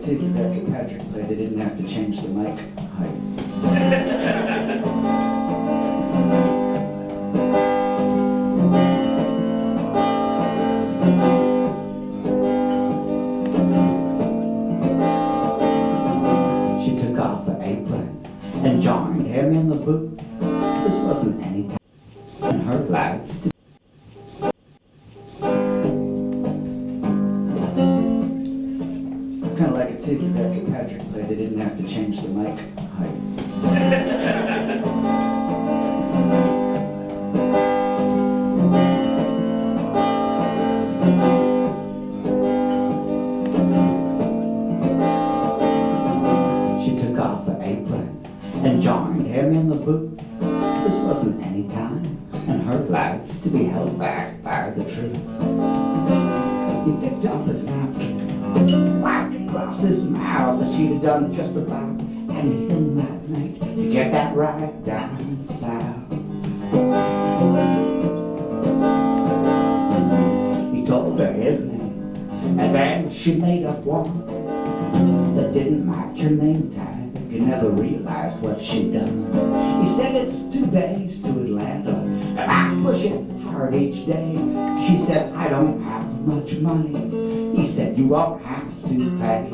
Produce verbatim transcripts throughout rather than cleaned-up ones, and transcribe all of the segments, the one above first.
too, because after Patrick played, they didn't have to change the mic height. She took off her apron and joined him in the booth. This wasn't any time in her life to kind of like it too, because after Patrick played, they didn't have to change the mic height. She took off her apron and joined him in the booth. This wasn't any time in her life to be held back by the truth. He picked up his napkin, wiped across his mouth, and she'd have done just about anything that night to get that right down south. He told her his name, and then she made up one that didn't match her name tag. You never realized what she'd done. He said it's two days to Atlanta, and I push it hard each day. She said, I don't have much money. He said, you won't have to pay.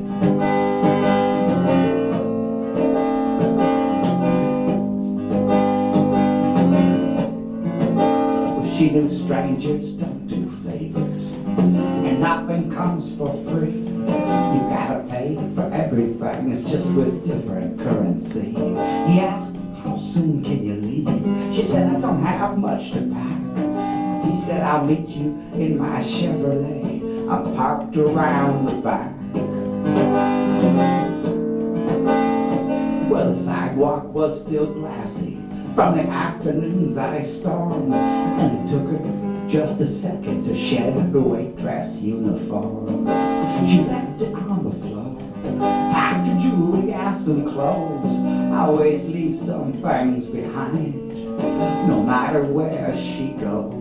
Well, she knew strangers don't do favors, and nothing comes for free. You gotta pay for everything, it's just with different currency. He asked, how soon can you leave? She said, I don't have much to pack. He said, I'll meet you in my Chevrolet. I'm parked around the back. Well, the sidewalk was still glassy from the afternoon's ice storm, and it took her just a second to shed her waitress uniform. She left it on the floor, packed her jewelry and some clothes. Always leave some things behind, no matter where she goes.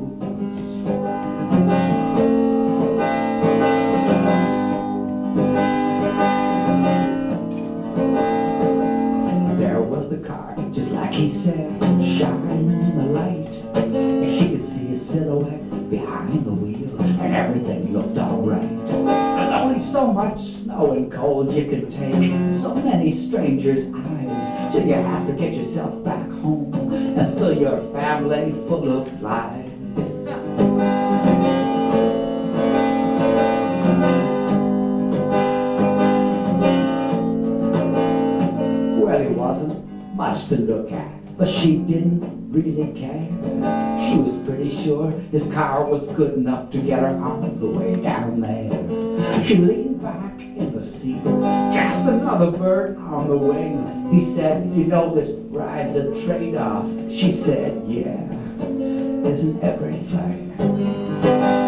There was the car, just like he said, shining in the light. And she could see his silhouette behind the wheel, and everything looked alright. There's only so much snow and cold you can take, so many strangers' eyes, till you have to get yourself back home and fill your family full of lies. Well, he wasn't much to look at, but she didn't really care. She was pretty sure his car was good enough to get her on the way down there. She leaned back in the seat, just another bird on the wing. He said, you know this ride's a trade-off. She said, yeah, isn't everything?